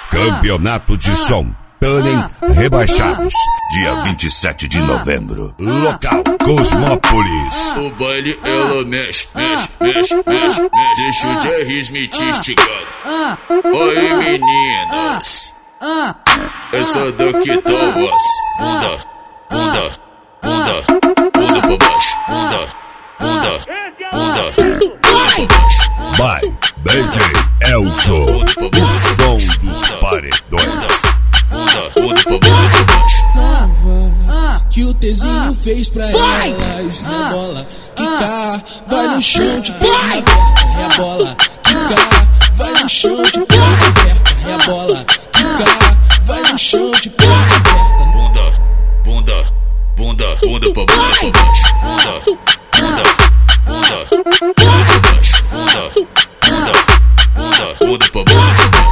Campeonato de Som Tuning Rebaixados, dia 27 de novembro. Local Cosmópolis. O baile ela mexe, mexe, mexe, mexe, mexe. Deixa o Jerry Smith instigado. Oi meninas, essa daqui tá o osso. Bunda, bunda, bunda, bunda pra baixo. Bunda, bunda, bunda, bunda pra baixo. Vai, DJ Elzo, o som dos paredões. Bunda pra baixo. Que o Tzinho fez pra elas. Rebola, quica, vai no chão de perna aberta. Rebola, quica, vai no chão de perna aberta. Rebola, quica, vai no chão de perna aberta. Bunda, bunda, bunda, bunda pra baixo. Bunda, bunda, bunda, bunda pra baixo. Bunda, bunda, bunda, bunda pra baixo.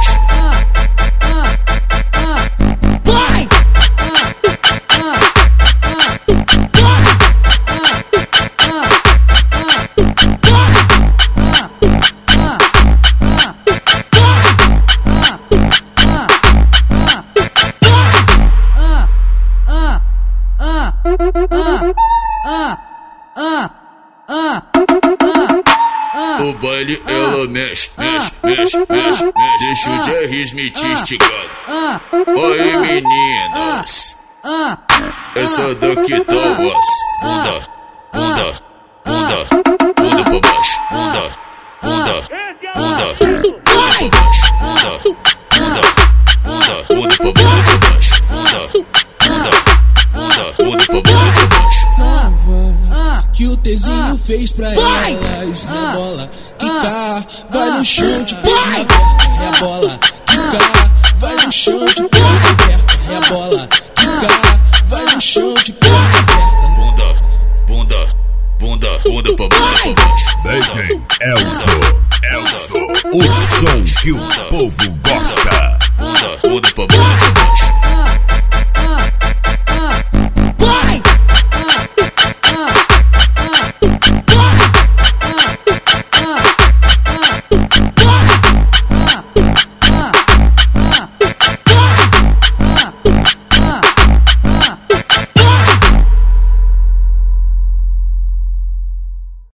O baile ela mexe, mexe, mexe, mexe, mexe. Deixa o Jerry Smith instigado. Oi meninas, essa daqui tá o osso. Bunda, bunda, bunda, bunda pra baixo. Bunda, bunda, bunda, bunda pra baixo. Bunda, bunda, bunda, bunda pra baixo. Bunda, bunda, bunda, bunda pra baixo. Que o Tzinho fez pra elas. Rebola, quica, vai no chão de perna aberta. Rebola, quica, vai no chão de perna aberta. Rebola, quica, vai no chão de perna aberta. Bunda, bunda, bunda, bunda pra baixo. DJ Elzo, o som que o povo gosta.